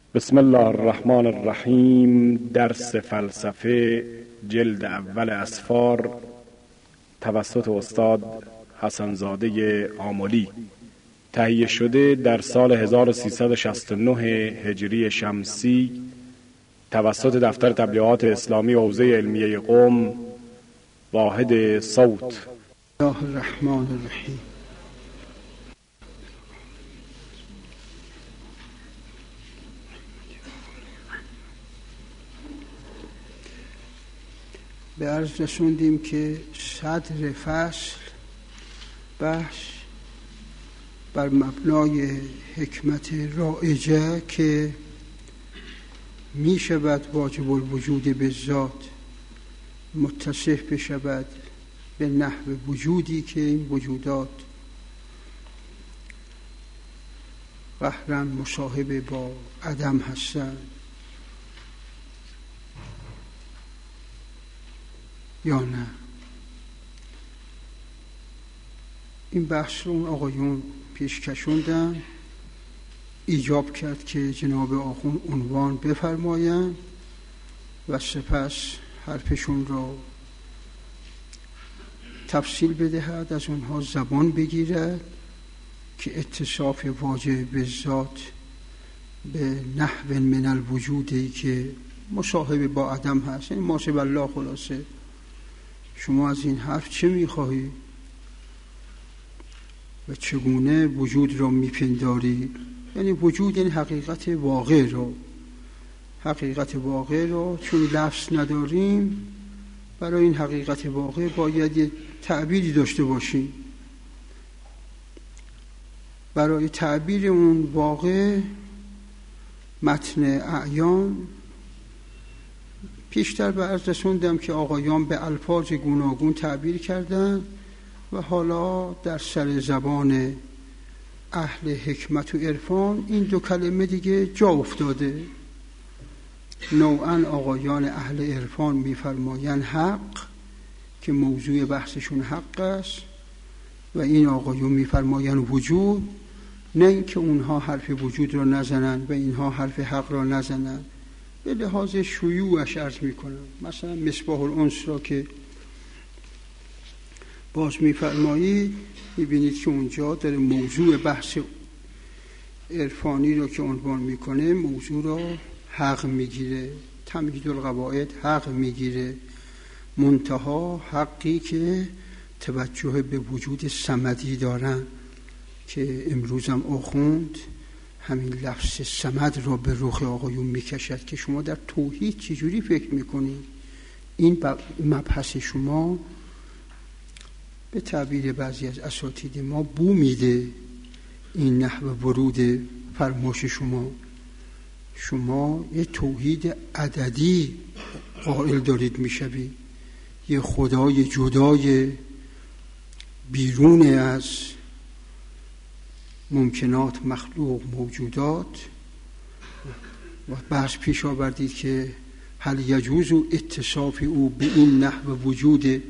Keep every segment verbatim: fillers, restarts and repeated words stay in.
بسم الله الرحمن الرحیم. درس فلسفه جلد اول اسفار توسط استاد حسن زاده آملی، تهیه شده در سال هزار و سیصد و شصت و نه هجری شمسی توسط دفتر تبلیغات اسلامی حوزه علمیه قم، واحد صوت. الله الرحمن الرحیم. به عرض رسوندیم که صدر فصل بحث بر مبنای حکمت رائجه که می شود واجب الوجود به ذات متصف بشود به نحو وجودی که این وجودات قهراً مصاحب با عدم هستند یا نه. این بحث رو آقایون پیش کشوندن، ایجاب کرد که جناب آخوند عنوان بفرمایند و سپس حرفشون را تفصیل بدهد، از اونها زبان بگیرد که اتصاف واجب به ذات به نحو من الوجودی که مصاحب با عدم هست، یعنی ما سب الله. خلاصه شما از این حرف چه میخواهی و چگونه وجود را میپنداری؟ یعنی وجود یعنی حقیقت واقع را حقیقت واقع را چون لفظ نداریم، برای این حقیقت واقع باید یه تعبیری داشته باشیم. برای تعبیر اون واقع متن اعیان پیشتر به عرض رسوندم که آقایان به الفاظ گوناگون تعبیر کردن و حالا در سر زبان اهل حکمت و عرفان این دو کلمه دیگه جا افتاده. نوعاً آقایان اهل عرفان می‌فرمایند حق که موضوع بحثشون حق است و این آقایون می‌فرمایند وجود، نه اینکه اونها حرف وجود را نزنند و اینها حرف حق را نزنند. به لحاظ شیوعش عرض میکنم. مثلا مصباح الانس را که باز میفرمایید میبینید که اونجا داره موضوع بحث عرفانی را که عنوان میکنه موضوع را حق میگیره، تمهید القواعد حق میگیره، منتها حقی که توجه به وجود صمدی دارن که امروزم آخوند همین لفظ صمد را به رخ آقایون میکشد که شما در توحید چجوری فکر میکنید؟ این مبحث شما به تعبیر بعضی از اساتید ما بو میده. این نحو ورود فرماش شما شما یه توحید عددی قائل دارید میشوید، یه خدای جدای بیرون از ممکنات مخلوق موجودات و بحث پیش آوردید که هل یجوز اتصاف او به این نحو وجود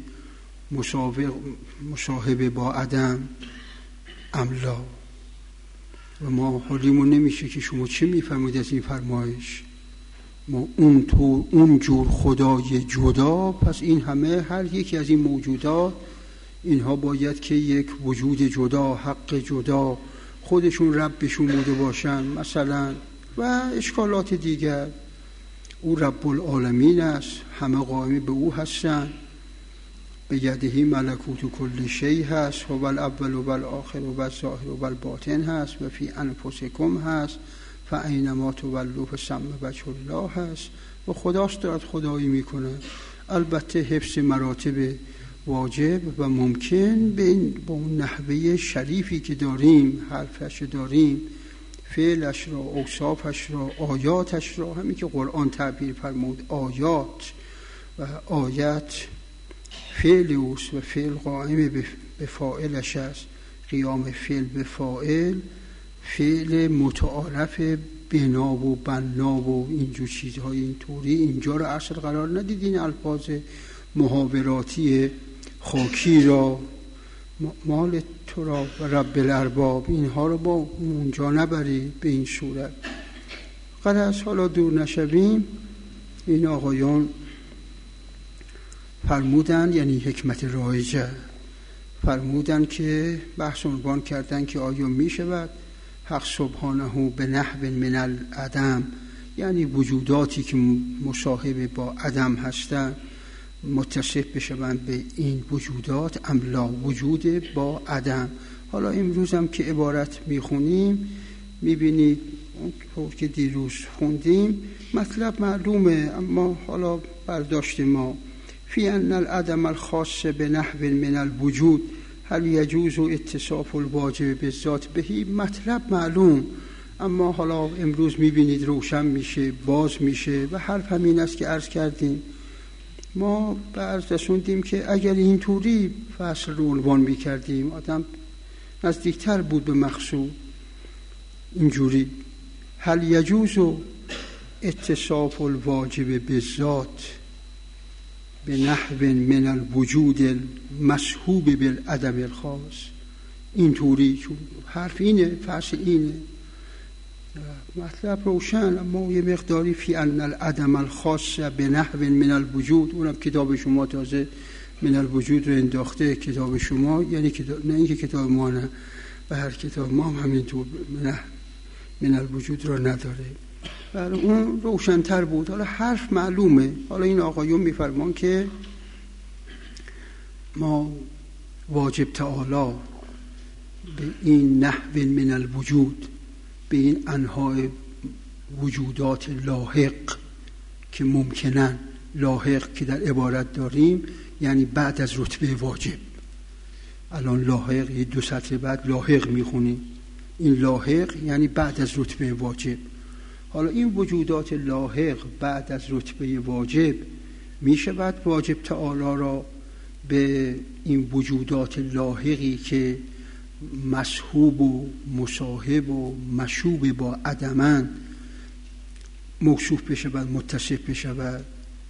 مصاحب با عدم املا. و ما حالیمون نمیشه که شما چه میفهمید از این فرمایش. ما اون تو اون جور خدای جدا، پس این همه هر یکی از این موجودات اینها باید که یک وجود جدا، حق جدا، خودشون ربشون بوده باشن مثلا و اشکالات دیگر. او رب العالمین است، همه قائم به او هستن، به یدهی ملکوت کل شیء هست و الاول و الاخر و الظاهر و الباطن هست و فی انفسکم هست فاینما تولوا فثم وجه الله هست و خداست دارد خدایی میکنه. البته حفظ مراتب واجب و ممکن به با اون نحوه شریفی که داریم، حرفش داریم، فعلش را، اوصافش را، آیاتش را، همین که قرآن تعبیر فرمود آیات و آیت فعل اوست و فعل قائم به فاعلش است. قیام فعل به فاعل، فعل متعارف بنا و بنا و اینجور چیزهای اینطوری اینجا را اصل قرار ندیدین. الفاظ محاوراتی خاکی را، مال تو را و رب الارباب، اینها رو با اونجا نبری به این صورت. غرض حالا دور نشویم، این آقایان فرمودن، یعنی حکمت رایجه فرمودن که بحث عنوان کردن که آیا می شود حق سبحانه به نحو من العدم، یعنی وجوداتی که مصاحب با عدم هستند متصف بشوند به این وجودات، املا وجود با عدم. حالا امروز هم که عبارت میخونیم میبینید اونطور که دیروز خوندیم مطلب معلومه، اما حالا برداشت ما فی ان العدم الخاص به نحو من الوجود هل یجوز اتصاف الواجب بالذات بهی، مطلب معلوم، اما حالا امروز میبینید روشن میشه، باز میشه و حرف همین است که عرض کردیم. ما به عرض رسوندیم که اگر اینطوری فصل رو عنوان میکردیم آدم نزدیکتر بود به مقصود. اینجوری هل یجوز اتصاف الواجب بالذات به نحو من الوجود المصحوب بالعدم الخاص، اینطوری چون حرف اینه، فصل اینه، مطلب روشن، اما یه مقداری فی ان العدم الخاص به نحو من الوجود، اونم کتاب شما تازه من الوجود رو انداخته کتاب شما، یعنی کتاب، نه اینکه کتاب ما نه، و هر کتاب ما هم همینطور نه من الوجود رو نداره، برای اون روشن‌تر بود. حالا حرف معلومه. حالا این آقایون میفرمان که ما واجب تعالی به این نحو من الوجود، به این انواع وجودات لاحق که ممکنن، لاحق که در عبارت داریم یعنی بعد از رتبه واجب، الان لاحق یه دو سطر بعد لاحق میخونیم، این لاحق یعنی بعد از رتبه واجب. حالا این وجودات لاحق بعد از رتبه واجب می شود واجب تعالی را به این وجودات لاحقی که مصحوب و مصاحب و مشوب با عدمن موصوف بشود، متصف بشود؟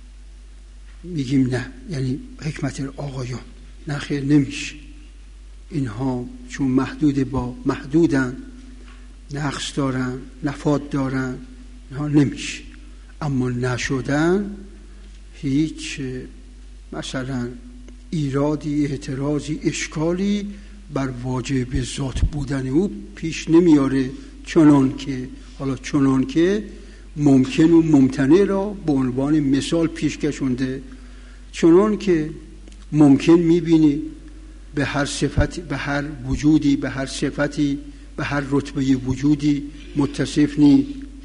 میگیم نه، یعنی حکمت آقایان نه خیر نمیشه، اینها چون محدود با محدودن، نقص دارن، نفاد دارن، اینها نمیشه. اما نشدن هیچ مثلا ایرادی، اعتراضی، اشکالی بر واجب ذات بودن او پیش نمیاره، چنان که حالا چنان که ممکن و ممتنع را به عنوان مثال پیش کشونده، چنان که ممکن میبینی به هر صفتی، به هر وجودی، به هر صفتی، به هر رتبه وجودی متصف نی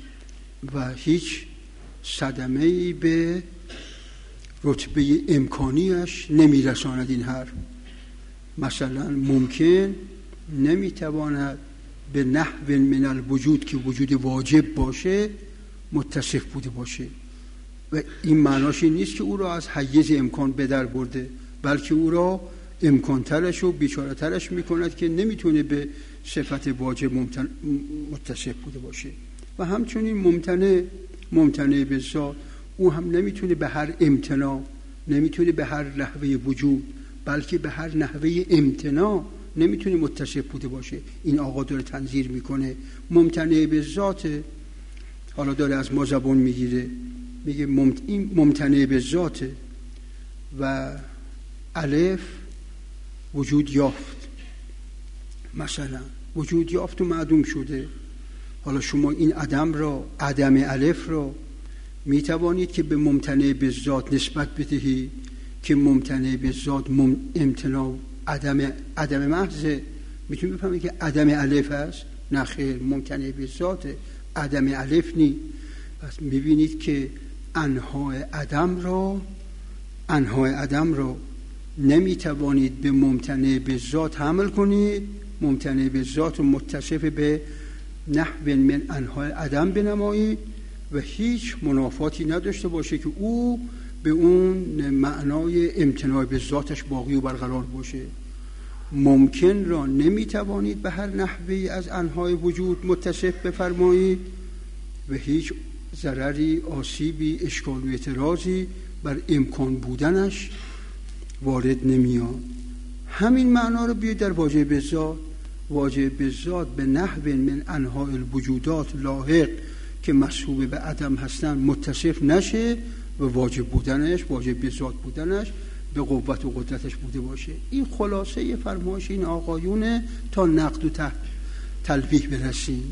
و هیچ صدمه‌ای به رتبه امکانیش نمیرساند. این هر مثلا ممکن نمیتواند به نحو من الوجود که وجود واجب باشه متصف بوده باشه، و این معناش این نیست که او را از حیز امکان به در برده، بلکه او را امکانترش و بیچاره‌ترش میکند که نمیتونه به صفت واجب متصف بوده باشه. و همچنین ممتنع ممتنع به ذات، او هم نمیتونه به هر امتناع، نمیتونه به هر نحوه وجود، بلکه به هر نحوه امتناع نمیتونه متصف بوده باشه. این آقا داره تنظیر میکنه ممتنع به ذات، حالا داره از ما زبان میگیره، میگه ممت... این ممتنع به ذات و الف وجود یافت، مثلا وجود یافت و معدوم شده. حالا شما این عدم را، عدم الف را می توانید که به ممتنع به ذات نسبت بدهید که ممتنع به ذات مم... امتناع عدم عدم محض، میتونید بفهمید که عدم الف است؟ نه خیر، ممتنع به ذات عدم الف نی. پس میبینید که انواع عدم را انواع عدم را نمیتوانید به ممتنع به ذات حمل کنید، ممتنع به ذات و متصف به نحو من انواع عدم بنمایید و هیچ منافاتی نداشته باشه که او به اون معنای امتناع به ذاتش باقی و برقرار باشه. ممکن را نمیتوانید به هر نحوی از انواع وجود متصف بفرمایید و هیچ ضرری، آسیبی، اشکال و اعتراضی بر امکان بودنش وارد نمیاد. همین معنا رو بیاید در واجب ذات. واجب ذات به نحو من انواع الوجودات لاحق که مصحوب به عدم هستن متصف نشه و واجب بودنش، واجب به ذات بودنش به قوت و قدرتش بوده باشه. این خلاصه فرمایش این آقایونه تا نقد و تلویح برسیم.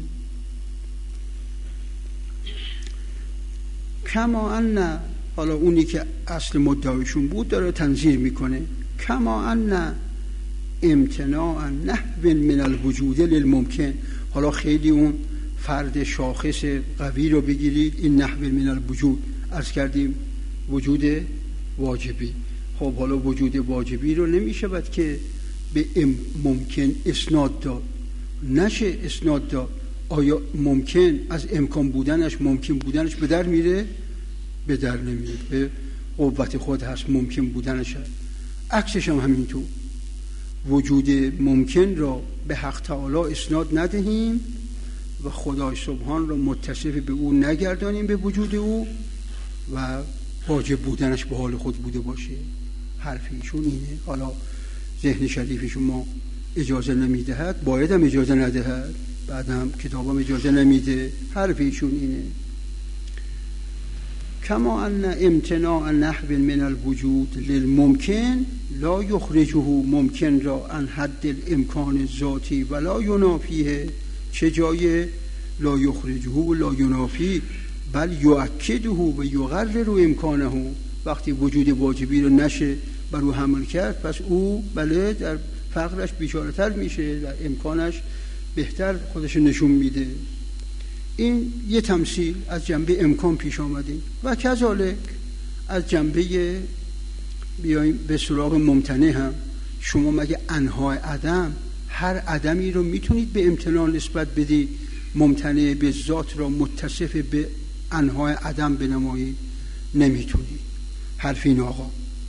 کما ان، حالا اونی که اصل مدعایشون بود داره تنظیر میکنه، کما ان امتناع نحو من الوجود للممکن. حالا خیلی اون فرد شاخص قوی رو بگیرید، این نحو من الوجود عرض کردیم وجود واجبی. خب حالا وجود واجبی رو نمیشه باید که به ممکن اسناد داد، نشه اسناد داد. آیا ممکن از امکان بودنش، ممکن بودنش به در میره؟ به در نمیره، به قوت خود هست ممکن بودنش هست. عکسش هم همینطور، وجود ممکن را به حق تعالی اسناد ندهیم و خدای سبحان را متصف به او نگردانیم به وجود او و واجب بودنش به حال خود بوده باشه. حرفیشون اینه. حالا ذهن شریفشون ما اجازه نمیدهد، باید هم اجازه ندهد، بعد هم کتابم اجازه نمیده. حرفیشون اینه. کما ان امتناع نحو من الوجود للممکن لا یخرجه ممکن را عن حد الامکان ذاتی ولا ینافیه. چه جای لا یخرجه و لا ینافی، بل یؤکده و یقرر امکانه. وقتی وجود واجبی رو نشه بر او حمل کرد، پس او بله در فقرش بیچاره‌تر میشه، در امکانش بهتر خودش نشون میده. این یه تمثیل از جنبه امکان پیش آمده و کذالک از جنبه بیاییم به سراغ ممتنع هم. شما مگه انهای عدم، هر عدمی رو میتونید به امتناع نسبت بدید؟ ممتنع به ذات را متصف به انهای عدم بنمایید؟ نمیتونید. حرف این آقا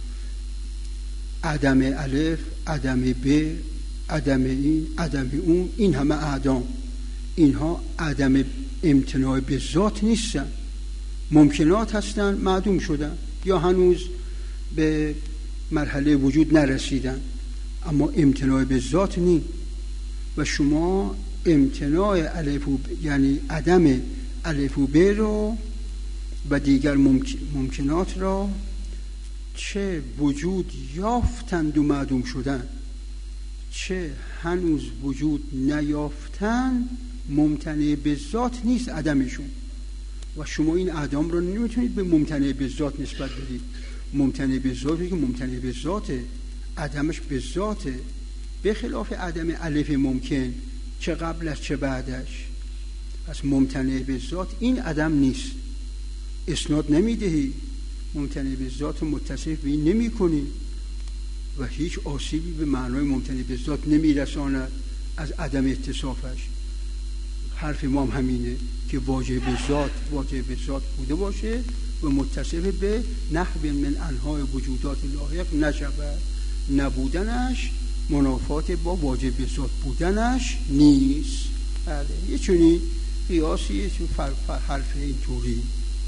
عدم الف، عدم ب، عدم این، عدم اون، این همه اعدام، اینها عدم امتناع به ذات نیستن، ممکنات هستن، معدوم شدن یا هنوز به مرحله وجود نرسیدن، اما امتناع به ذات نیست. و شما امتناع الف و ب، یعنی عدم الف و ب رو و دیگر ممکنات را چه وجود یافتند و معدوم شدن، چه هنوز وجود نیافتند، ممتنع به ذات نیست عدمشون. و شما این عدم رو نمیتونید به ممتنع به ذات نسبت بدید. ممتنع به ذاتی که ممتنع به ذاته، عدمش به ذاته، به خلاف عدم الف ممکن چه قبلش چه بعدش. پس ممتنع به ذات این عدم نیست، اسناد نمیدهی، ممتنع به ذات متصف به این نمی کنی و هیچ آسیبی به معنای ممتنع به ذات نمی رساند از عدم اتصافش. حرف ما هم همینه که واجب به ذات واجب به ذات بوده باشه و متصف به نحو من انواع وجودات لایق نشود. نبودنش منافات با واجب به ذات بودنش نیست. بله، یه چونی قیاسیه چون حرف اینطوری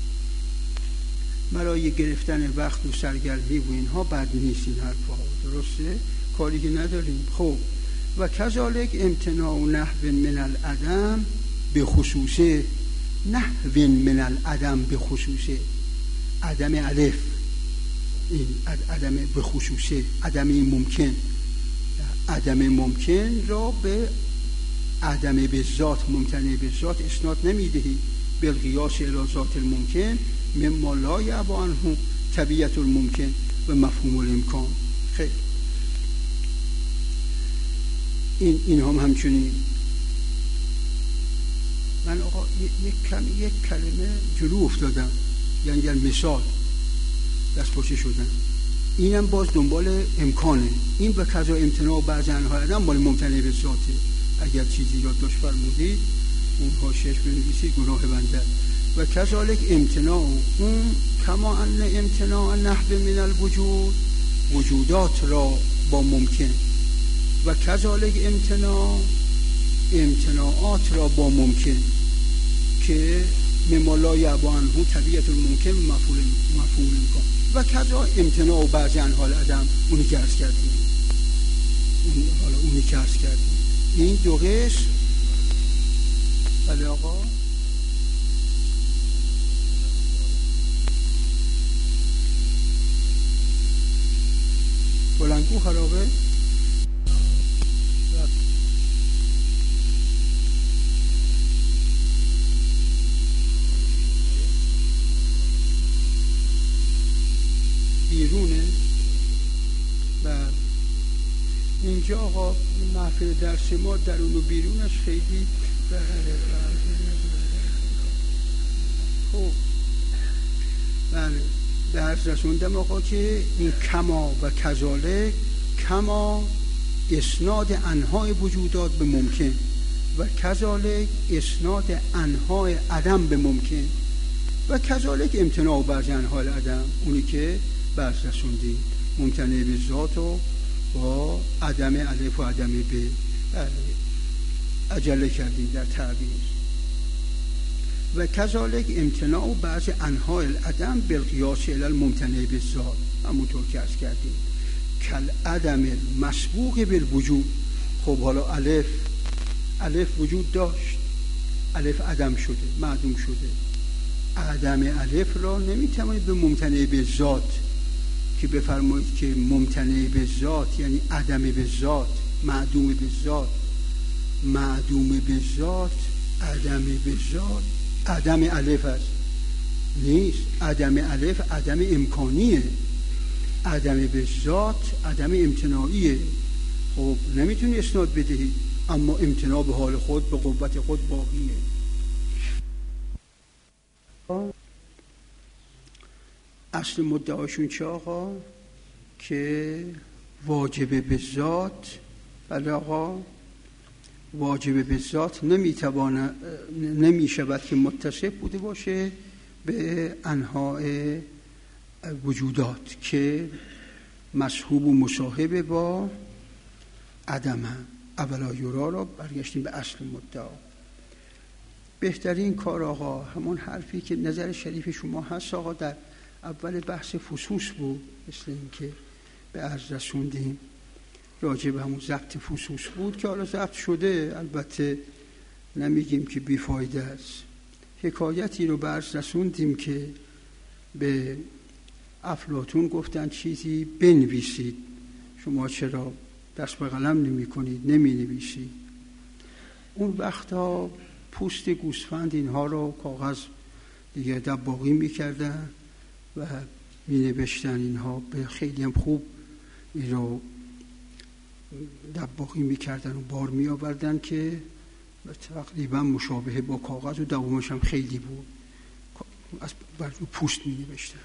برای گرفتن وقت و سرگرمی و اینها بد نیست. این حرفا درسته، کاری که نداریم. خب و کذالک امتناع نحو من العدم به خصوصه، نحو من العدم به خصوصه، عدم الف، این عدم به خصوصه، عدم ممکن، عدم ممکن را به عدم به ذات، ممتنع به ذات اسناد نمیدهی. بالقیاس الی ذات الممکن مما لا یعب عنه طبیعت الممکن و مفهوم الامکان. خیلی این این هم همچنین. من آقا یک کلمه یک کلمه جلو افتادم، یعنی در مثال دست پاچه شدن، اینم باز دنبال امکانه. این به قضا امتناع بعضی انواع آدم مال ممتنع به ذاته. اگر چیزی یادداشت فرمودید اونها شش بنویسید، گناه بنده. و کذالک امتناع اون کما ان امتناع نحو من الوجود، وجودات را با ممکن، و کذالک امتناع امتناعات را با ممکن که مما لا یعب عنه طبیعت الممکن و مفعول مفعول امکان. و کذا امتناع بعضی انحال عدم، اونی که عرض کردیم، اون حالا اونی که عرض کردیم. این دو قسم. بله آقا او خرابه. بیرونه. و اینجا آقا محفل درس ما درون و بیرونش خیلی خوب بله درس رسوندم آقا که این کما و کذالک، کما اسناد انهای وجودات به ممکن و کذالک اسناد انهای عدم به ممکن و کذالک امتناع بعض انهای عدم، اونی که برس رسوندیم ممتنع به ذات و با عدم الف و عدم به عجله کردیم در تعبیر. و کذالک امتناع بعض انهای العدم بالقیاس الی الممتنع به ذات، همونطور که عرض کردیم کل عدم مسبوق بالوجود. خب حالا الف الف وجود داشت، الف عدم شده، معدوم شده. عدم الف را نمیتوانید به ممتنع به ذات که بفرمایید که ممتنع به ذات یعنی عدم به ذات، معدوم به ذات. معدوم به ذات، عدم به ذات، عدم الف است نیست. عدم الف عدم امکانیه، عدم به ذات عدم امتناعیه. خب نمیتونی اسناد بدهی، اما امتناع به حال خود به قوت خود باقیه. اصل مدعاشون چه آقا؟ که واجب به ذات. بله آقا، واجب به ذات نمیتوانه نمیشود که متصف بوده باشه به انواع وجودات که مصحوب و مصاحب با عدم هم. اولا یورا را برگشتیم به اصل مدعا. بهترین کار آقا همون حرفی که نظر شریف شما هست آقا در اول بحث فصوص بود، مثل این که به عرض رسوندیم راجع به همون ضبط فصوص بود که حالا ضبط شده، البته نمیگیم که بیفایده است. حکایتی رو به عرض رسوندیم که به افلاطون گفتن چیزی بنویسید، شما چرا دست به قلم نمی کنید، نمی نویسید. اون وقتا پوست گوسفند اینها رو کاغذ دیگه دباغی می کردن و می نوشتن، اینها به خیلی هم خوب این رو دباغی می کردن و بار می آوردن که تقریبا مشابه با کاغذ و دوامش هم خیلی بود، از بر پوست می نوشتن.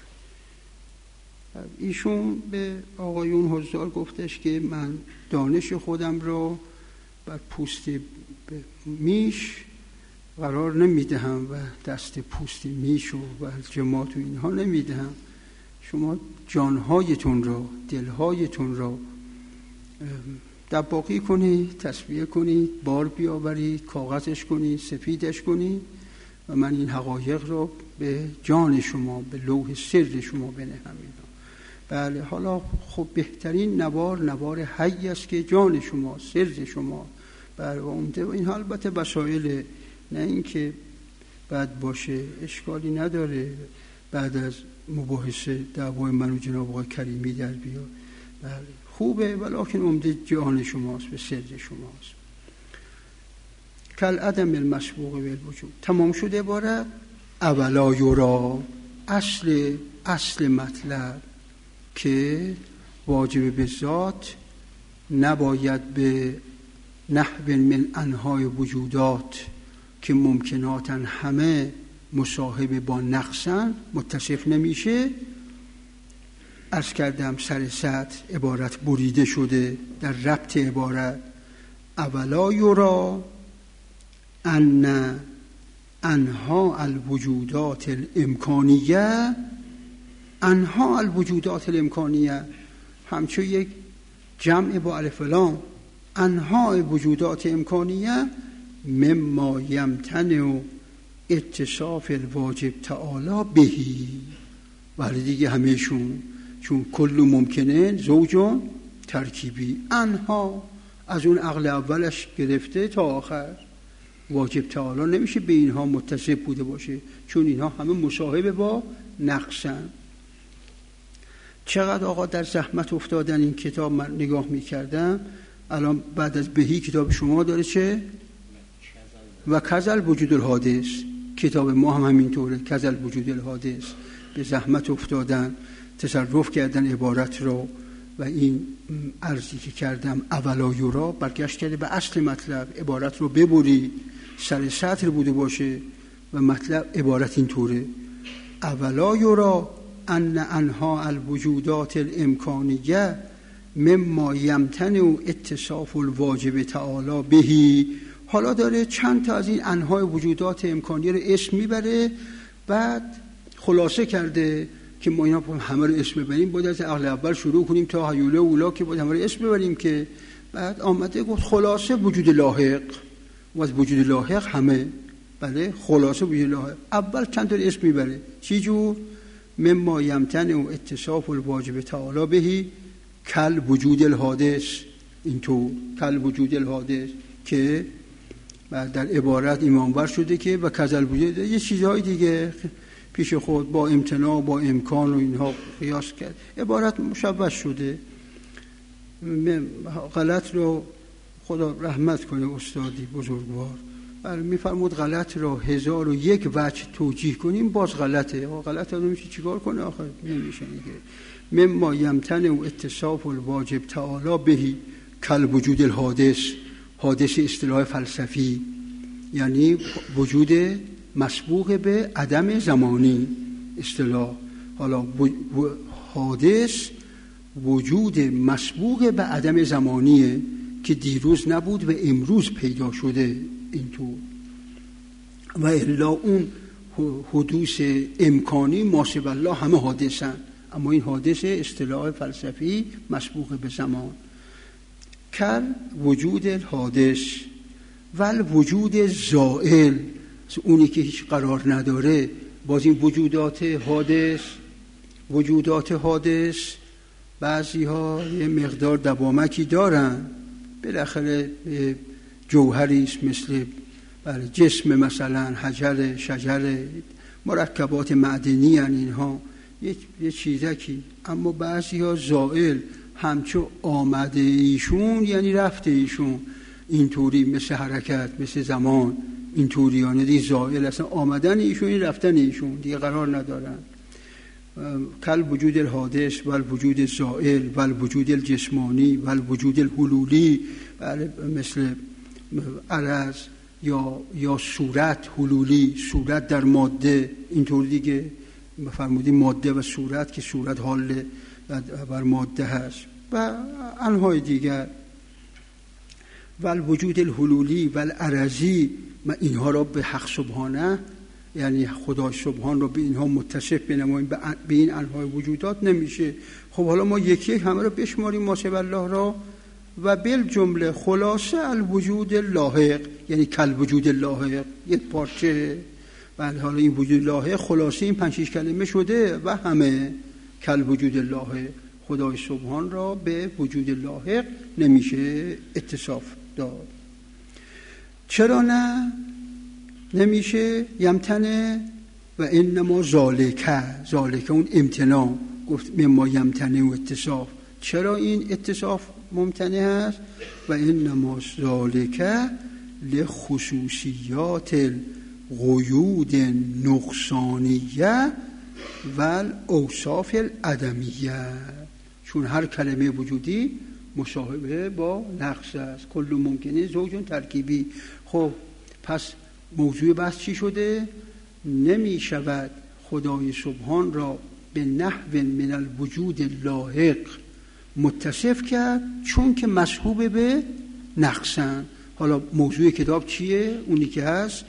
ایشون به آقایون حضار گفتش که من دانش خودم رو بر پوست میش قرار نمیدهم و دست پوست میش و جماعت و اینها نمیدهم. شما جانهایتون رو، دلهایتون رو دباغی کنید، تصفیه کنید، بار بیاورید، کاغذش کنید، سفیدش کنید و من این حقایق رو به جان شما، به لوح سر شما بنهم. بله، حالا خب بهترین نوار نوار حی است که جان شما، سر شما. بله، و این البته وسایل، نه اینکه بعد باشه، اشکالی نداره بعد از مباحثه دعوای من و جناب آقای کریمی در بیاد. بله خوبه، ولیکن عمده جان شماست، به سر شماست. کل عدم المسبوق بالوجود. تمام شده عبارت. اولا یورا، اصل اصل مطلب که واجب به ذات نباید به نحو من انهای وجودات که ممکناتاً همه مصاحب با نقصن متصف نمیشه. عرض کردم سر سطح عبارت بریده شده در ربط عبارت. اولا یورا ان انها الوجودات الامکانیه، انها الوجودات الامکانیه همچون یک جمع با الف لام، انها وجودات امکانیه مما یمتنع اتصاف الواجب تعالی بهی. ولی دیگه همهشون چون کل ممکنه زوجون ترکیبی، انها از اون عقل اولش گرفته تا آخر واجب تعالی نمیشه به اینها متصف بوده باشه، چون اینها همه مصاحب با نقصن. چقدر آقا در زحمت افتادن این کتاب. من نگاه میکردم الان بعد از بهی کتاب شما داره چه؟ و کذل وجود الحادث. کتاب ما هم همینطوره، کذل وجود الحادث. به زحمت افتادن، تصرف کردن عبارت رو و این عرضی که کردم اولا یورا برگشت کرده به اصل مطلب. عبارت رو ببری سر سطر بوده باشه و مطلب عبارت این طوره: اولا یورا ان انها الوجودات الامکانیه مما یمتنع اتصاف الواجب تعالی بهی. حالا داره چند تا از این انواع وجودات امکانیه رو اسم میبره، بعد خلاصه کرده که ما اینا همه رو اسم ببریم، باید از عقل اول شروع کنیم تا هیوله اولا که باید همه رو اسم ببریم. که بعد آمده گفت خلاصه وجود لاحق و از وجود لاحق همه. بله خلاصه وجود لاحق اول چند تا اسم میبره. چی جور؟ مما یمتنع و اتصاف الواجب تعالی بهی کل وجود الحادث. اینطور کل وجود الحادث که بعد در عبارت ایمانبر شده که و کذل وجود یه چیزهای دیگه پیش خود با امتناع با امکان و اینها قیاس کرد. عبارت مشوش شده. غلط رو خدا رحمت کنه استادی بزرگوار میفرمود غلط را هزار و یک وجه توجیه کنیم باز غلطه. غلط رو نمیشه چیکار کنه آخر؟ نمیشه دیگه. مما یمتنع و اتصاف الواجب تعالی بهی کل وجود الحادث. حادث اصطلاح فلسفی یعنی وجود مسبوق به عدم زمانی اصطلاح. حالا حادث وجود مسبوق به عدم زمانیه که دیروز نبود و امروز پیدا شده اینطور. و الا اون حدوث امکانی ماسب الله همه حادثن، اما این حادث اصطلاح فلسفی مسبوق به زمان. کل وجود الحادث ول وجود زائل، اونی که هیچ قرار نداره. باز این وجودات حادث وجودات حادث بعضی ها یه مقدار دوامکی دارن، بالاخره جوهری است مثل جسم مثلا حجر شجر مرکبات معدنی هن اینها یه, یه چیزکی. اما بعضی ها زائل همچو آمده ایشون یعنی رفته ایشون اینطوری، مثل حرکت مثل زمان اینطوری، یعنی دیگه زائل اصلا آمدن ایشون رفتن ایشون دیگه قرار ندارن. کل وجود الحادث و الوجود زائل و الوجود الجسمانی و الوجود الحلولی، مثل عرض یا یا صورت حلولی، صورت در ماده اینطور دیگه فرمودیم ماده و صورت که صورت حال بر ماده هست و انواع دیگر. و الوجود الحلولی و العرضی، ما اینها را به حق سبحانه یعنی خدا سبحان رو به اینها متصف بنماییم، به این انواع وجودات نمیشه. خب حالا ما یکی همه رو بشماریم ماسب الله را و بالجمله خلاصه الوجود لاحق یعنی کل وجود لاحق یک پارچه. بعد حالا این وجود لاحق خلاصه این پنج شش کلمه شده و همه کل وجود لاحق. خدای سبحان را به وجود لاحق نمیشه اتصاف داد. چرا نه؟ نمیشه. یمتنه و انما ذالکه، ذالکه اون امتناع گفت مما یمتنه و اتصاف. چرا این اتصاف ممتنع هست؟ و انما ذالکه لخصوصیات القیود نقصانیه و الاوصاف العدمیه. چون هر کلمه وجودی مشابه با نقص است. کل ممکنه زوجون ترکیبی. خب پس موضوع بحث چی شده؟ نمی شود خدای سبحان را به نحو من الوجود اللاحق متصف کرد چون که مسحوب به نقصن. حالا موضوع کتاب چیه؟ اونی که هست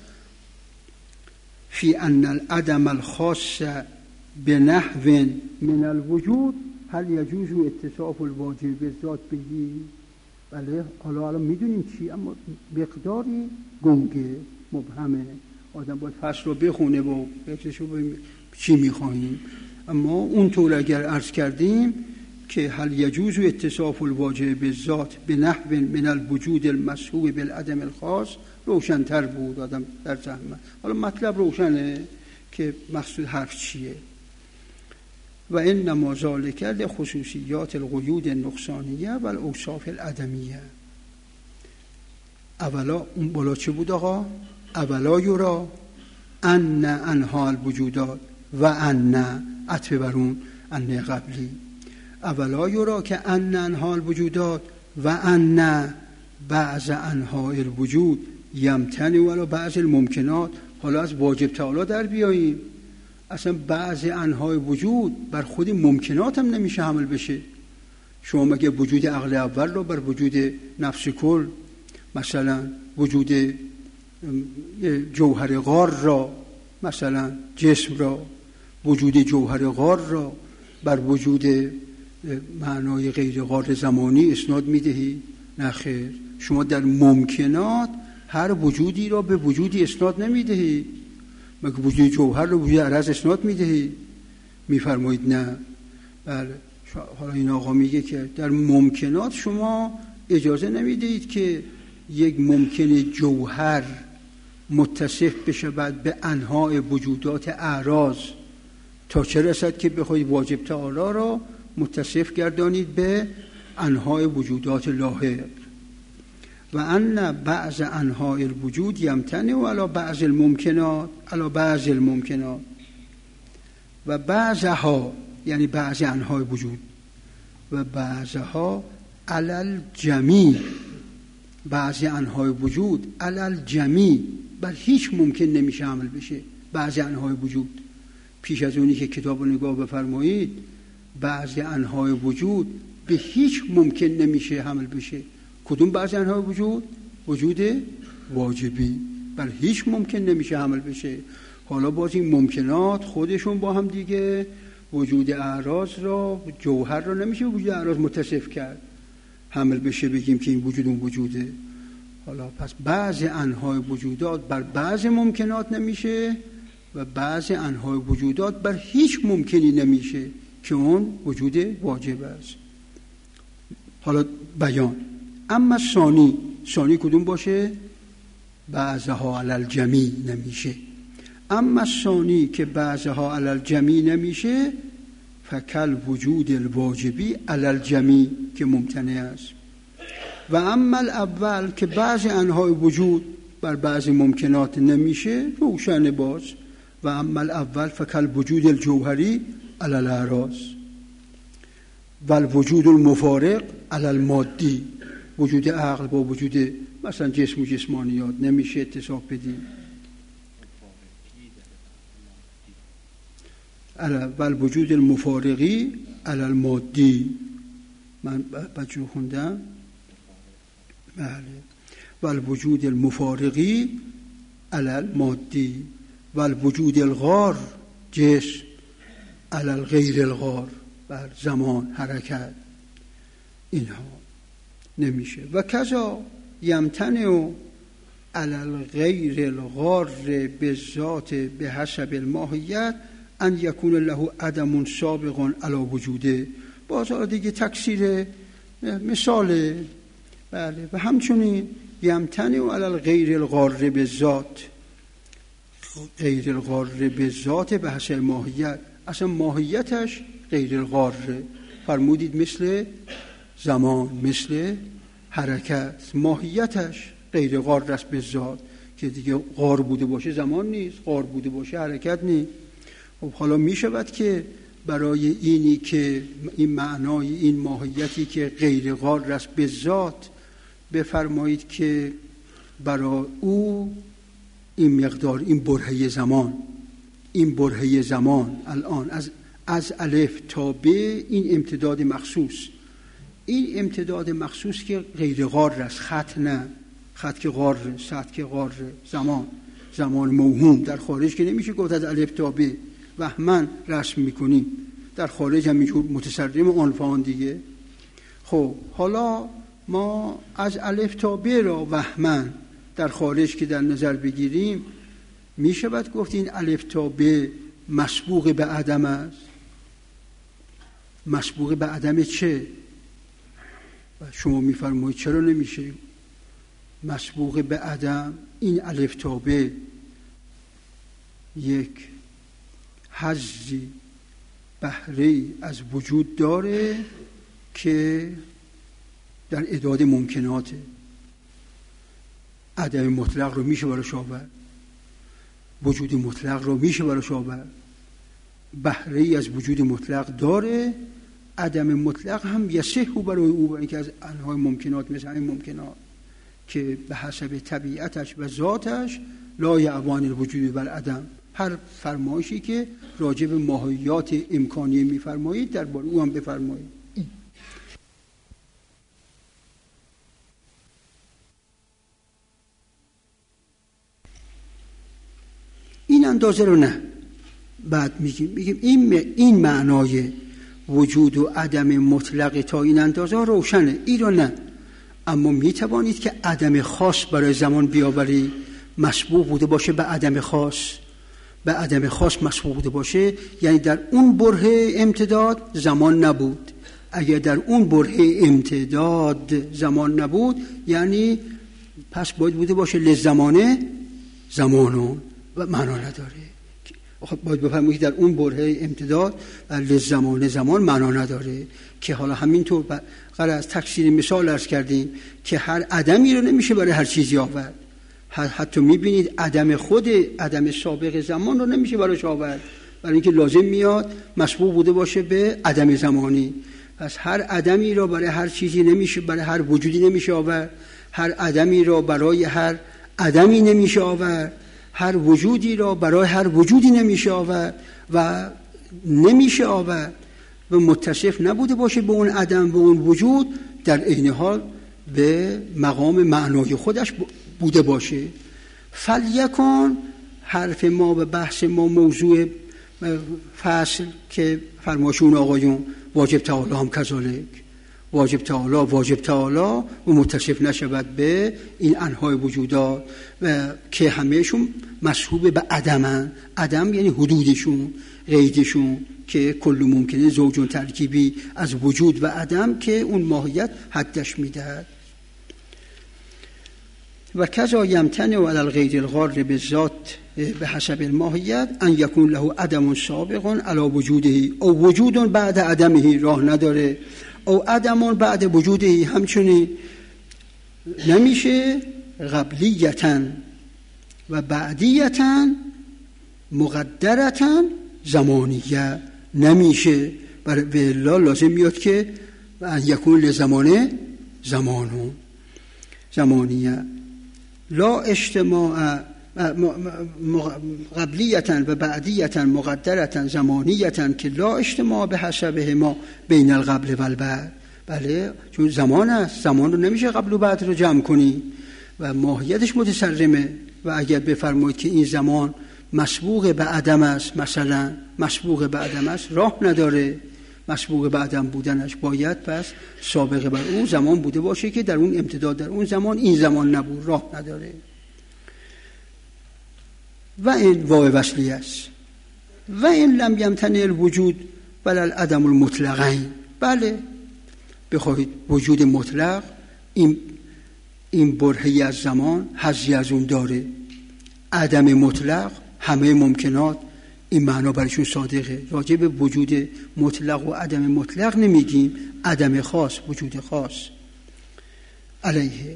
فی ان العدم الخاص به نحو من الوجود هل یجوز اتصاف الواجب بالذات بهی. بله حالا الان میدونیم چی، اما مقداری گنگه مبهمه. آدم باید فصل رو بخونه و بکشو ببینیم چی میخواهیم. اما اونطور اگر عرض کردیم که هل یجوز اتصاف الواجب بالذات به نحو من الوجود المسحوب بالعدم الخاص روشن‌تر بود آدم در زحمت. حالا مطلب روشنه که مقصود حرف چیه. و انما ذلک لخصوصیات القیود النقصانیه و الاوصاف العدمیه. اولا اون بالا چه بود آقا؟ اولا یرا ان انها الوجودات و ان عطف بر اون ان قبلی. اولا یرا که ان انها الوجودات و ان بعض انها الوجود یمتنع ولا بعض الممکنات. حالا از واجب تعالی در بیاییم، اصلا بعض انهای وجود بر خود ممکنات هم نمیشه حمل بشه. شما مگه وجود عقل اول رو بر وجود نفس کل، مثلا وجود جوهر غار را، مثلا جسم را، وجود جوهر غار را بر وجود معنای غیر غار زمانی اسناد میدهی؟ نه خیر. شما در ممکنات هر وجودی را به وجودی اسناد نمیدهی. مگه وجود جوهر رو وجود عرض اسناد میدهی؟ میفرمایید نه. بله. حالا این آقا میگه که در ممکنات شما اجازه نمیدهید که یک ممکن جوهر متصف بشه بعد به انواع وجودات اعراض، تا چه رسد که بخواید واجب تعالی را متصف گردانید به انواع وجودات لاحق. و ان بعض انواع الوجود یمتنع علی بعض الممکنات، علی بعض الممکنات و بعضها، یعنی بعض انواع وجود، و بعضها علی الجمیع، بعضی انواع وجود علی الجمیع بر هیچ ممکن نمیشه عمل بشه. بعضی انواع وجود، پیش از اونی که کتاب رو نگاه بفرمایید، بعضی انواع وجود به هیچ ممکن نمیشه حمل بشه. کدوم بعضی انواع وجود؟ وجود واجبی بر هیچ ممکن نمیشه حمل بشه. حالا باز این ممکنات خودشون با هم دیگه وجود اعراض را، جوهر را نمیشه وجود اعراض متصف کرد حمل بشه بگیم که این وجود اون وجوده. حالا پس بعضی انواع وجودات بر بعضی ممکنات نمیشه و بعضی انواع وجودات بر هیچ ممکنی نمیشه که اون وجود واجب است. حالا بیان. اما ثانی، ثانی کدوم باشه؟ بعضها علی الجمیع نمیشه. اما ثانی که بعضها علی الجمیع نمیشه، فکل وجود الواجبی علی الجمیع که ممتنع است. و اما الاول که بعض انواع وجود بر بعض ممکنات نمیشه، روشن باز. و اما الاول فکل وجود الجوهری علی الاعراض و الوجود المفارق علی المادی. وجود عقل با وجود مثلا جسم و جسمانیات نمیشه اتصاف بدیم. و الوجود المفارقی علی المادی. من بچه خوندم. بله. و الوجود المفارقی علی المادی و الوجود الغار جسم علی الغیر الغار بر زمان حرکت. اینها نمیشه. و کذا یمتنع علی الغیر الغار بالذات به حسب الماهیت ان یکون له عدم سابق علی وجوده. باز دیگه تکثیر مثال. بله. و همچنین یمتنع علی الغیر الغار بالذات، غیر الغار بالذات به حسب ماهیت، اصلا ماهیتش غیر الغار فرمودید، مثل زمان، مثل حرکت، ماهیتش غیر غار است به ذات، که دیگه غار بوده باشه زمان نیست، غار بوده باشه حرکت نیست. خب حالا می شود که برای اینی که این معنای این ماهیتی که غیر غار است به ذات بفرمایید که برای او این مقدار، این برهه زمان، این برهه زمان الان از از الف تا به این امتداد مخصوص، این امتداد مخصوص که غیر غار است، خط نه، خط که غار، سطح که غار، زمان زمان موهوم در خارج که نمیشه گفت از الف تا به، وهمن رسم میکنیم، در خارج هم اینجور متصرم عنفان دیگه. خب حالا ما از الف تا به را وهمن در خارج که در نظر بگیریم، میشه باید گفت این الف تا به مسبوق به عدم است. مسبوق به عدم چه؟ شما میفرمایید چرا نمیشه مسبوق به عدم؟ این الف تا به یک حظی بهره از وجود داره که در اعداد ممکناته. عدم مطلق رو میشه براش آورد، وجود مطلق رو میشه براش آورد. بهره از وجود مطلق داره، عدم مطلق هم یصح برای او، برای اینکه از انواع ممکنات مثل این ممکنات که به حسب طبیعتش و ذاتش لا یعوان الوجود بر عدم. هر فرمایشی که راجع به ماهیات امکانی میفرمایید درباره او هم بفرمایید. این اندازه رو نه. بعد میگیم میگیم این این معنای وجود و عدم مطلق تا این اندازه روشنه، این رو نه. اما میتوانید که عدم خاص برای زمان بیاورید، مسبوق بوده باشه به عدم خاص، به عدم خاص مسبوق بوده باشه، یعنی در اون بره امتداد زمان نبود. اگر در اون بره امتداد زمان نبود یعنی پس باید بوده باشه لزمانه زمانون و معنا نداره. خب باید بفهمید در اون بره امتداد و لزمانه زمان معنا نداره که حالا همینطور قرار از تکثیر مثال عرض کردیم که هر عدمی رو نمیشه برای هر چیزی آورد. حتی میبینید عدم خود عدم سابق زمان رو نمیشه براش آورد، برای اینکه لازم میاد مسبوق بوده باشه به عدم زمانی. پس هر عدمی را برای هر چیزی نمیشه، برای هر وجودی نمیشه آورد، هر عدمی را برای هر عدمی نمیشه آورد، هر وجودی را برای هر وجودی نمیشه آورد و نمیشه آورد و متصف نبوده باشه به اون عدم و اون وجود در عین حال به مقام معنای خودش بوده باشه. فلیکن حرف ما و بحث ما موضوع فصل که فرماشون آقایون واجب تعالی هم کذالک، واجب تعالی واجب تعالی و متصف نشود به این انواع وجودات و که همهشون مسحوب به عدمن. عدم یعنی حدودشون، قیدشون که کل ممکنه زوجون ترکیبی از وجود و عدم که اون ماهیت حدش میدهد. و کذا یمتنع علی الغیر الغار بالذات به حسب الماهیت ان یکون له عدم سابق علی وجوده او وجود بعد عدمه، راه نداره، او عدم بعد وجوده همچنین نمیشه قبلیتا و بعدیتا مقدرتا زمانیه نمیشه. برای الله لازم میاد که ان یکون لزمانه زمانون زمانیه لا اجتماع قبلیتا و بعدیتا مقدرتا زمانیتا که لا اجتماع به حسبه ما بین القبل و البعد. بله چون زمان است، زمان رو نمیشه قبل و بعد رو جمع کنی و ماهیتش متسرمه. و اگر بفرمایید که این زمان مسبوق به عدم است، مثلا مسبوق به عدم است، راه نداره. مسبوق به عدم بودنش باید پس سابقه بر اون زمان بوده باشه که در اون امتداد در اون زمان این زمان نبود، راه نداره. و این واو وصلی است. و این لم یمتنع الوجود بل العدم المطلقین. بله بخواهید وجود مطلق این این برهه‌ای از زمان حظی از اون داره. عدم مطلق همه ممکنات این معنا برایشون صادقه. راجع به وجود مطلق و عدم مطلق نمیگیم، عدم خاص وجود خاص علیه.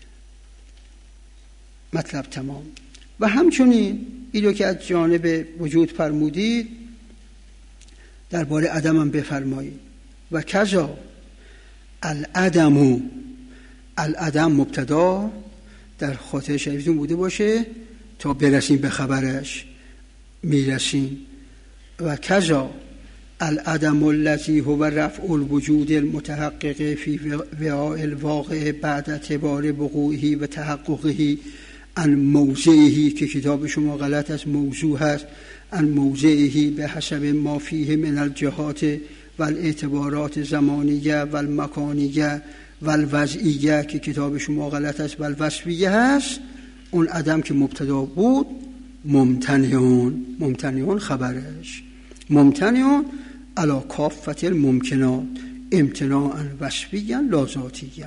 مطلب تمام. و همچنین اینو که از جانب وجود فرمودید درباره عدم هم بفرمایید. و کذا العدم، العدم مبتدا در خاطر شریفتون بوده باشه تا برسیم به خبرش میرسیم. و کذا العدم الذی هو رفع الوجود المتحقق فی وعاء الواقع بعد اعتبار وقوعه و تحققه عن موضعه که کتاب شما غلط است، موضوع هست، عن موضعه به حسب ما فیه من الجهات و الاعتبارات زمانیه و المکانیه و الوضعیه که کتاب شما غلط است و الوصفیه هست. اون عدم که مبتدا بود ممتنعون، ممتنعون خبرش، ممتنعون علی کافة الممکنات امتناعا وصفیا لا ذاتیا.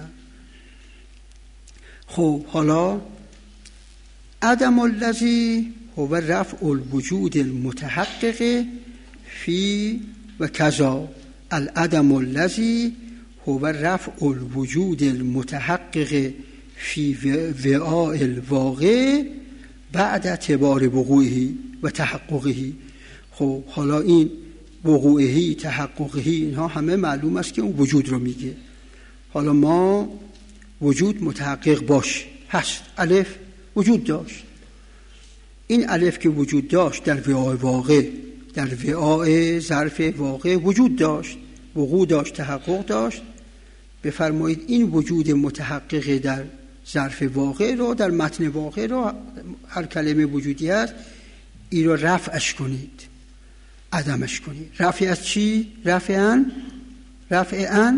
خب حالا عدم الذی هو رفع الوجود المتحقق فی و کذا العدم الذی هو رفع الوجود المتحقق فی وعاء الواقع بعد اعتبار وقوعه و تحققه. خب حالا این وقوعه، تحققه، اینها همه معلوم است که اون وجود رو میگه. حالا ما وجود متحقق باش هست، الف وجود داشت، این الف که وجود داشت در وعاء واقع، در وعاء ظرف واقع وجود داشت، وقوع داشت، تحقق داشت. بفرمایید این وجود متحقق در ظرف واقع رو، در متن واقع رو، هر کلمه وجودی هست، این رو رفعش کنید، عدمش کنید. رفع از چی؟ رفعن رفعن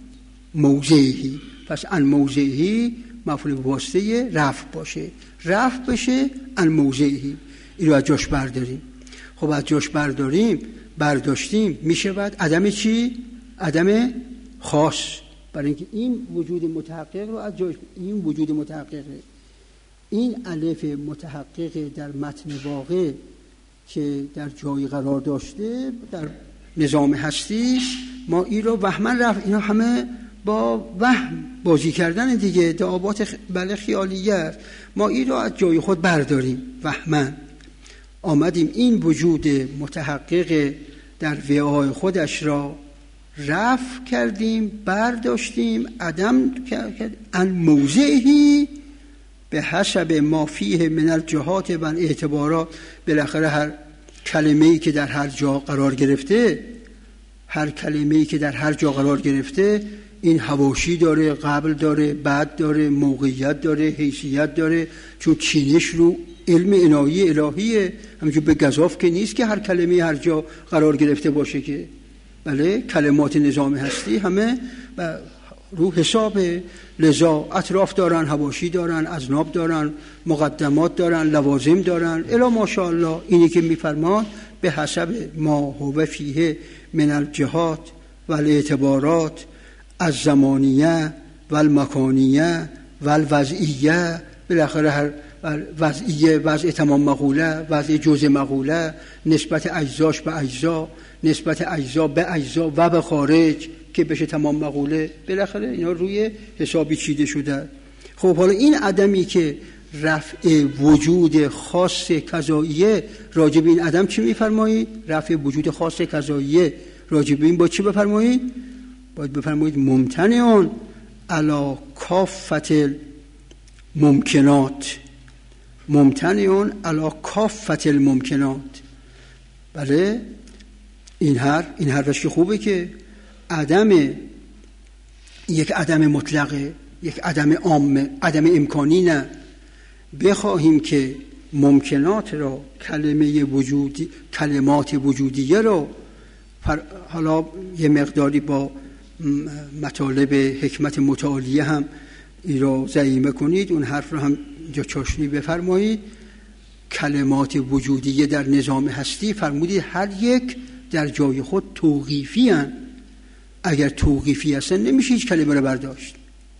موضعی. پس ان موضعی مفعول به واسطه رفع باشه، رفع بشه ان موضعی، این رو از جاش برداریم. خب از جاش برداریم، برداشتیم، میشه بعد عدم چی؟ عدم خاص. برای اینکه این وجود متحقق رو از جاش، این وجود متحقق، این الف متحقق در متن واقع که در جای قرار داشته در نظام هستی، ما این رو وهمن رفع، اینا همه با وهم بازی کردن دیگه، دعابات بله خیالیه، ما این رو از جای خود برداریم، وهمن آمدیم این وجود متحقق در وعای خودش را رفع کردیم، برداشتیم، عدم کردیم. ان موضعی به حسب ما فیه من الجهات و اعتبارات. بالاخره هر کلمه‌ای که در هر جا قرار گرفته، هر کلمه‌ای که در هر جا قرار گرفته، این حواشی داره، قبل داره، بعد داره، موقعیت داره، حیثیت داره، چون چینش رو علم عنایی الهیه، همینجور به گزاف که نیست که هر کلمه هر جا قرار گرفته باشه که بله. کلمات نظام هستی همه رو حساب، لذا اطراف دارن، حواشی دارن، اذناب دارن، مقدمات دارن، لوازم دارن، الا ماشاءالله. اینی که میفرمان به حسب ما هو فیه من الجهات و الاعتبارات الزمانیه و المکانیه و الوضعیه. بالاخره هر وضعیه، وضع تمام مقوله، وضع جزء مقوله، نسبت اجزاش به اجزا، نسبت اجزا به اجزا و به خارج که بشه تمام مقوله. بالاخره اینا روی حسابی چیده شده. خب حالا این عدمی که رفع وجود خاص کذاییه، راجع به این عدم چی میفرمایید؟ رفع وجود خاص کذاییه راجع به این با چی بفرمایید؟ باید بفرمایید ممتنعون علی کافت الممکنات، ممتنعون علی کافت الممکنات. بله این حرف، این حرفش که خوبه که عدم یک عدم مطلقه، یک عدم عام، عدم امکانی نه. بخواهیم که ممکنات را، کلمه وجودی، کلمات وجودیه را، حالا یه مقداری با مطالب حکمت متعالیه هم این را زعیمه کنید، اون حرف رو هم جا چاشنی بفرمایید. کلمات وجودیه در نظام هستی فرمودید هر یک در جای خود توقیفی هن. اگر توقیفی هستن نمیشه هیچ کلمه رو برداشت.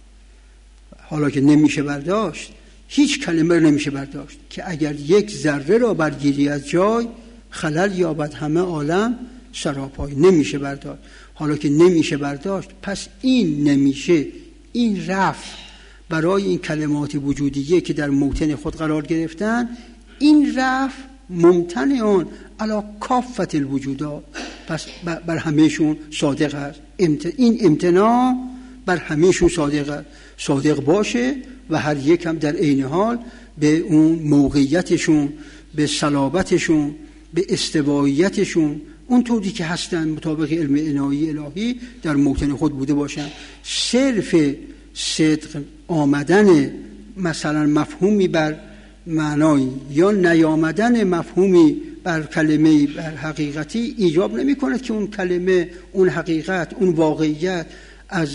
حالا که نمیشه برداشت، هیچ کلمه رو نمیشه برداشت که اگر یک ذره را برگیری از جای، خلل یابد همه عالم سراپای. نمیشه برداشت. حالا که نمیشه برداشت، پس این نمیشه، این رفع برای این کلمات وجودیه که در موطن خود قرار گرفتن، این رفع ممتنعون علی کافت الوجودات، پس بر همهشون صادق است. این امتناع بر همهشون صادق است، صادق باشه و هر یک هم در عین حال به اون موقعیتشون، به صلابتشون، به استواییتشون، اون طوری که هستن مطابق علم عنایی الهی در موطن خود بوده باشن. صرف صدق آمدن مثلا مفهومی بر معنایی یا نیامدن مفهومی بر کلمه بر حقیقتی ایجاب نمی کند که اون کلمه، اون حقیقت، اون واقعیت از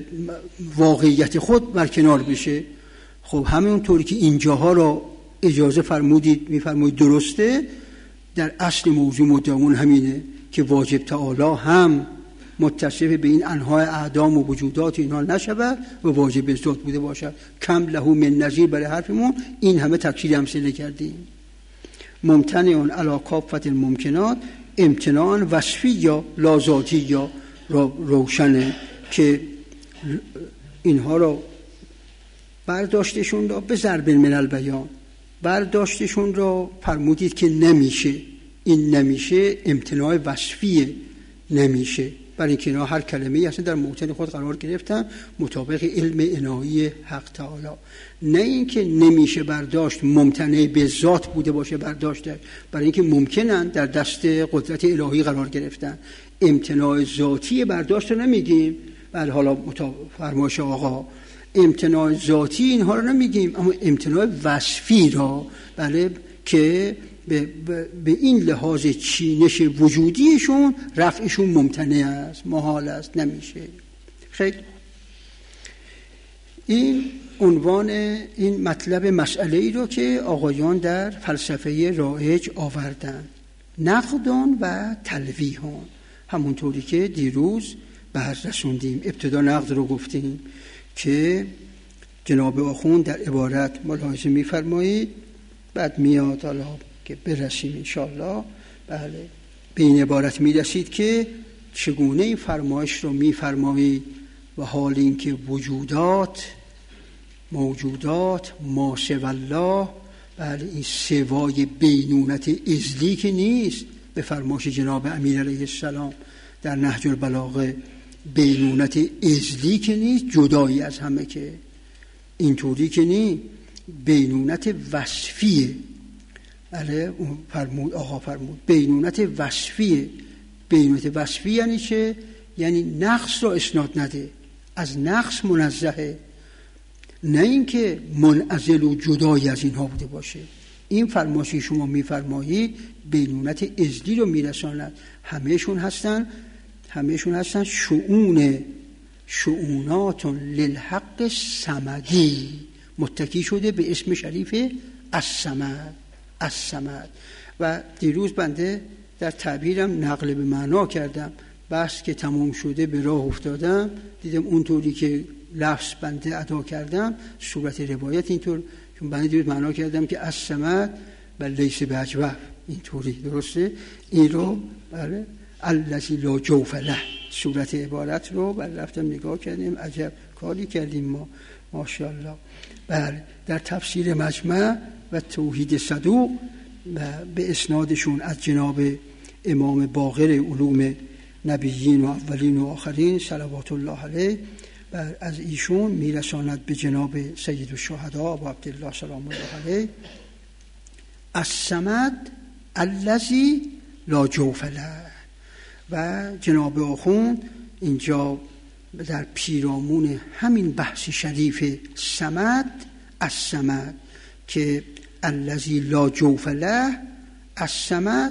واقعیت خود برکنار بشه. خب همون طوری که اینجاها را اجازه فرمودید، میفرمایید درسته، در اصل موضوع مدعون همینه که واجب تعالی هم متصف به این انواع اعدام و وجودات اینها نشود و واجب ذات بوده باشد. کم له من نظیر. برای حرفمون این همه تکثیر امثله کردیم. ممتنعون علی کافت الممکنات، امتناع وصفی یا لازاتی یا روشنه که اینها رو برداشتشون رو به ضرب من البیان، برداشتشون رو فرمودید که نمیشه، این نمیشه امتناع وصفیه، نمیشه، برای اینکه اینا هر کلمه‌ای اصلا در موطن خود قرار گرفتن مطابق علم الهی حق تعالی. نه اینکه نمیشه برداشت ممتنع به ذات بوده باشه برداشته، برای اینکه ممکنن در دست قدرت الهی قرار گرفتن. امتناع ذاتی برداشت رو نمیگیم، بله حالا فرمایش آقا امتناع ذاتی اینها رو نمیگیم، اما امتناع وصفی را، بله، که به, به, به این لحاظ چینش وجودیشون رفعشون ممتنع است، محال است، نمیشه. خیلی این عنوان این مطلب مسئله ای رو که آقایان در فلسفه رایج آوردن، نقدان و تلویحان، همونطوری که دیروز بحث رسوندیم. ابتدا نقد رو گفتیم که جناب آخوند در عبارت ملاحظه می‌فرمایید، بعد میاد حالا که برسیم انشاءالله، بله، به این عبارت میرسید که چگونه این فرمایش رو می‌فرمایید و حال این که وجودات موجودات ما سوی الله، بله، این سوای بینونت ازلی که نیست، به فرمایش جناب امیر علیه السلام در نهج البلاغه، بینونت ازلی که نیست، جدایی از همه، که اینطوری که نیست، بینونت وصفیه. بله، فرمود آقا فرمود بینونت وصفیه. بینونت وصفی یعنی چه؟ یعنی نقص رو اسناد نده، از نقص منزهه، نه اینکه منعزل و جدایی از اینها بوده باشه. این فرمایشی شما میفرمایید بینونت ازلی رو میرساند. همهشون هستن همهشون هستن شؤون شؤونات للحق صمدی، متکی شده به اسم شریف الصمد الصمد. و دیروز بنده در تعبیرم نقل به معنا کردم، بحث که تمام شده به راه افتادم، دیدم اونطوری که لفظ بنده ادا کردم صورت روایت اینطور، چون بنده دیروز معنا کردم که الصمد بل لیس باجوف، اینطوری درسته. این رو بله الذی لا جوف له، صورت عبارت رو بله رفتم نگاه کردیم، عجب کاری کردیم ما، ماشاءالله. بله، در تفسیر مجمع و توحید صدوق به اسنادشون از جناب امام باقر علوم نبیین و اولین و آخرین صلوات الله علیه، و از ایشون میرساند به جناب سید الشهدا و عبدالله سلام الله علیه، الصمد الذی لا جوف له. و جناب آخوند اینجا در پیرامون همین بحث شریف صمد، الصمد که الذی لا جوف له، الصمد،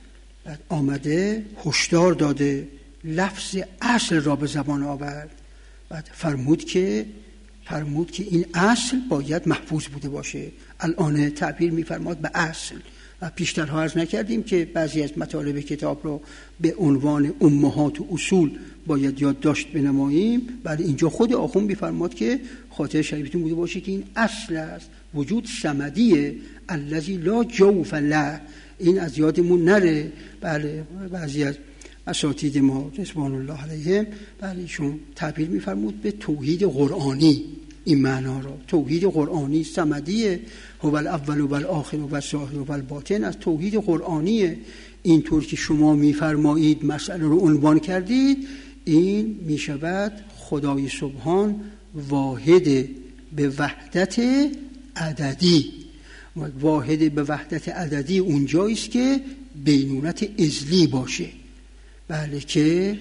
آمده هشدار داده، لفظ اصل را به زبان آورد، بعد فرمود که فرمود که این اصل باید محفوظ بوده باشه. الان تعبیر می‌فرماد به اصل، و پیشترها عرض نکردیم که بعضی از مطالب کتاب رو به عنوان امهات و اصول باید یادداشت بنماییم. بعد اینجا خود آخوند می‌فرماد که خاطر شریفتون بوده باشه که این اصل است، وجود صمدیه، الذی لا جوف له، این از یادمون نره. بله، بعضی از اساتید ما رضوان الله علیهم بله ایشون تعبیر می‌فرمود به توحید قرآنی، این معنا رو توحید قرآنی صمدیه، هو الاول و الاخر و الظاهر و الباطن، از توحید قرآنیه. اینطور که شما می‌فرمایید مسئله رو عنوان کردید، این می‌شود خدای سبحان واحد به وحدت عددی. واحد به وحدت عددی اونجایی است که بینونت ازلی باشه، بله، که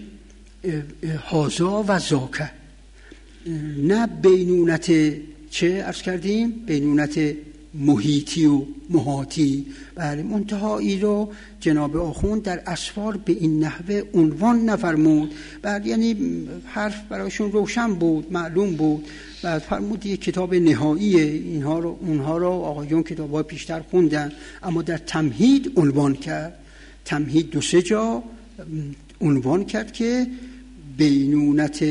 هازا و زاکه، نه بینونت چه عرض کردیم، بینونت محیطی و محاطی. بله، منتهایی رو جناب آخوند در اسفار به این نحوه عنوان نفرمود، بله، یعنی حرف برایشون روشن بود، معلوم بود. بعد فرمود یک کتاب نهاییه، اینها رو اونها رو آقایون کتاب‌های پیشتر خوندن، اما در تمهید عنوان کرد. تمهید دو سه جا عنوان کرد که بینونت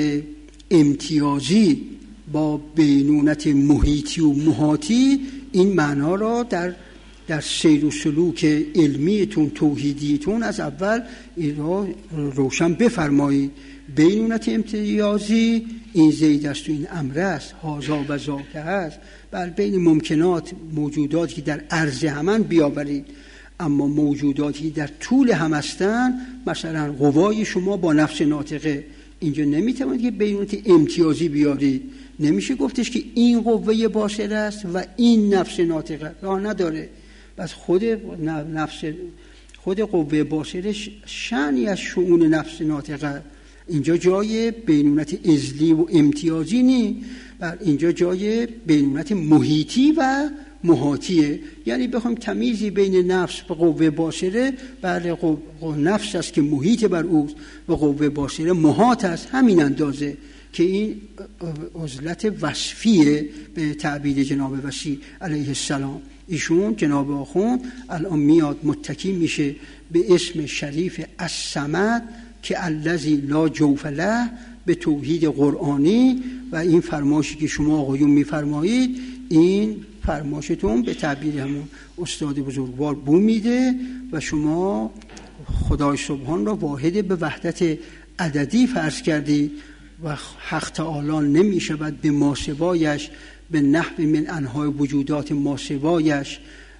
امتیازی با بینونت محیطی و محاطی، این معنا را در در سیر و سلوک علمیتون توحیدیتون از اول این را روشن بفرمایید. بینونت امتیازی این زید است و این امر است، هازا و ذاک است. بل بین ممکنات موجوداتی که در عرض همان بیاورید، اما موجوداتی در طول هم هستن، مثلا قوای شما با نفس ناطقه، اینجا نمیتوانید که بینونت امتیازی بیارید. نمیشه گفتش که این قوه باصره است و این نفس ناطقه، راه نداره. بس خود نفس خود قوه باصره شأنی از شؤون نفس ناطقه. اینجا جای بینونت ازلی و امتیازی نی، بل اینجا جای بینونت محیطی و محاطیه. یعنی بخوایم تمیزی بین نفس و قوه باصره، بله نفس است که محیط بر اوست و قوه باصره محاط است، همین اندازه که این عزلت وصفیه به تعبیر جناب وصی علیه السلام. ایشون جناب آخوند الان میاد متکی میشه به اسم شریف الصمد که الذی لا جوف له، به توحید قرآنی. و این فرمایشی که شما آقایون میفرمایید، این فرمایشتون به تعبیر همون استاد بزرگوار بو میده و شما خدای سبحان را واحد به وحدت عددی فرض کردید و حق تعالی نمی شود به ماسوایش به نحو من انواع وجودات ماسوایش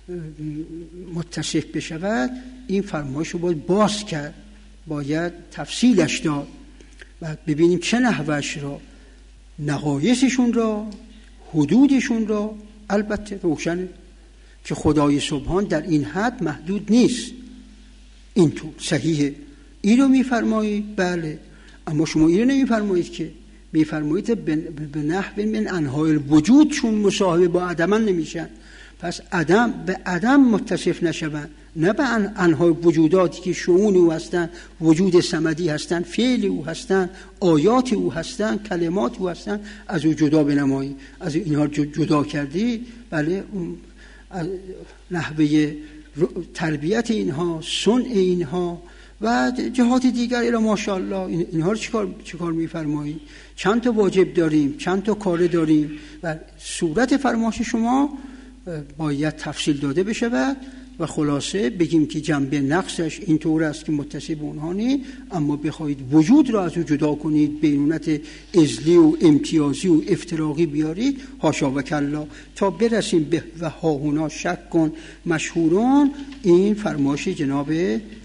متصف بشود. این فرمایش رو باید باز کرد، باید تفصیلش داد و ببینیم چه نحوش را، نقایصشون را، حدودشون را. البته روشنه که خدای سبحان در این حد محدود نیست. اینطور صحیحه، این رو میفرمایید بله، اما شما این رو نمیفرمایید که، میفرمایید به نحو من انواع الوجود، چون مصاحبه با عدمن نمیشن. پس عدم به عدم متصف نشوند، نه به انواع وجوداتی که شؤون او هستند، وجود صمدی هستند، فعل او هستند، آیات او هستند، کلمات او هستند، از او جدا بنمایی. از اینها جدا کردی، بله نحوه تربیت اینها، صنع اینها و جهات دیگر الی ماشاءالله، اینها رو چیکار چیکار می‌فرمایید؟ چند تا واجب داریم، چند تا کار داریم و صورت فرمایش شما باید تفصیل داده بشه و خلاصه بگیم که جنبه نقصش اینطور است که متصل به اونها نی، اما بخواید وجود را از او جدا کنید، بینونت ازلی و امتیازی و افتراقی بیارید، حاشا و کلا. تا برسیم به و هاهونا شک کن مشهوران، این فرمایش جناب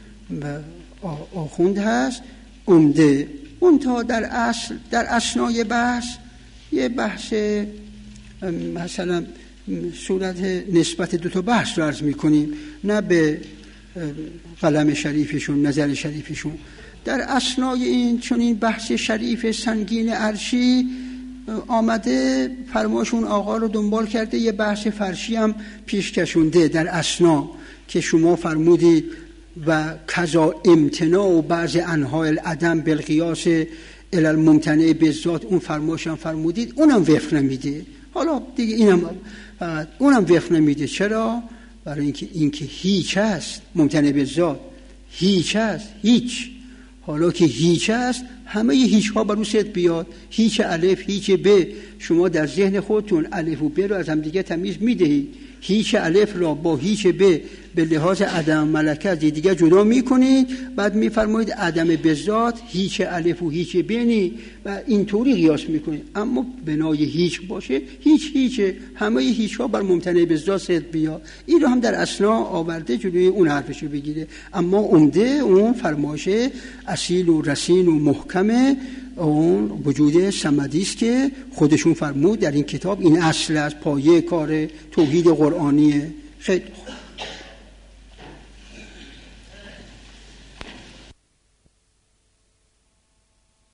آخوند هست عمده. اون تا در اصل در اسنای بحث یه بحث مثلا صورت نسبت دو تا بحث رو عرض می‌کنیم، نه به قلم شریفشون، نظر شریفشون. در اسنای این چون این بحث شریف سنگین عرشی آمده، فرمایشون آقا رو دنبال کرده، یه بحث فرشی هم پیش کشونده در اسنا که شما فرمودید و کذا امتناع و بعض انواع العدم بالقیاس الی الممتنع بالذات، اون فرمایش هم فرمودید، اونم وفق نمیده. حالا دیگه اینم فقط اونم وفق نمیده. چرا؟ برای اینکه اینکه هیچ است، ممتنع بالذات هیچ است، هیچ. حالا که هیچ است، همه هیچ ها بر او صد بیاد، هیچ الف، هیچ ب. شما در ذهن خودتون الف و ب رو از هم دیگه تمیز میدهید. هیچ الف را با هیچ ب به لحاظ عدم ملکت دیگه جدا میکنید، بعد میفرمایید عدم بذات هیچ الف و هیچ ب نی و اینطوری قیاس میکنید. اما بنای هیچ باشه، هیچ هیچه، همه هیچ ها بر ممتنع بذات صد بیاد. این رو هم در اسنا آورده جلوی اون حرفشو بگیره. اما عمده اون فرمایش اصیل و رسین و محکمه اون وجود صمدی است که خودشون فرمود در این کتاب این اصل از پایه کار توحید قرآنیه. خیلی